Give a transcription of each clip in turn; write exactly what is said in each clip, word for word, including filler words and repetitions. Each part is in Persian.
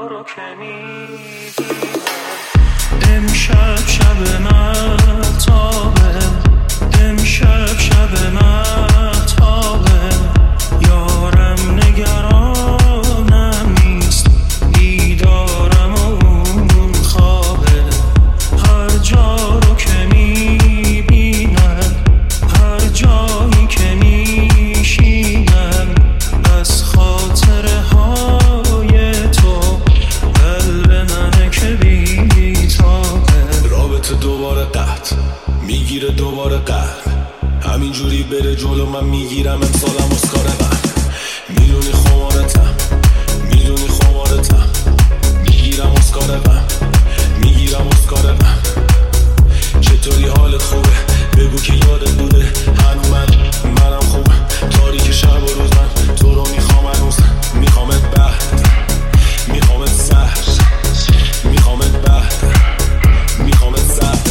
رو که میبینم. امشب شب مهتابه، امشب شب مهتابه، یارم نگرانم نیست، دیدارم و اون خوابه. هر جا رو که میبینم، هر جایی که میشینم، از خاطره های تو قلب منه که بیتابه. رابطه دوباره قطع میگیره دوباره قهر، همینجوری بره جلو من میگیرم امسالم اسکار من. میدونی خمارتم، میدونی خمارتم، میگیرم اسکار من، میگیرم اسکار من. چطوری حالت خوبه؟ بگو که یادت بوده هنو من منم خوبه. تاریک شب و روز من تو رو میخوام هنوز، میخوامت بعد، میخوامت سهر، میخوامت بعد، میخوامت سهر.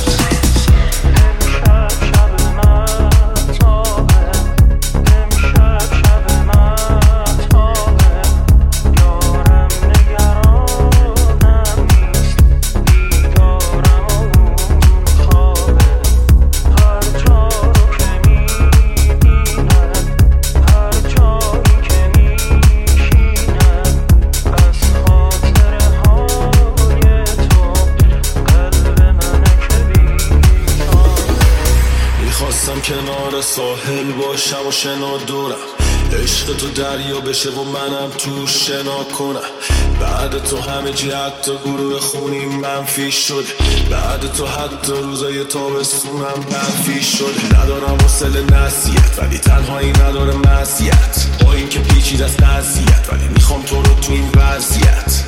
خواستم کنار ساحل باشم و شنا دورم، عشق تو دریا بشه و منم تو شنا کنم. بعد تو همه جی حتی گروه خونی منفی شد، بعد تو حتی روزای تابستونم منفی شد. ندارم حوصله نصیحت ولی تنهایی نداره مزیت، با این که پیچیده از قضیت ولی میخوام تو رو تو این وضعیت.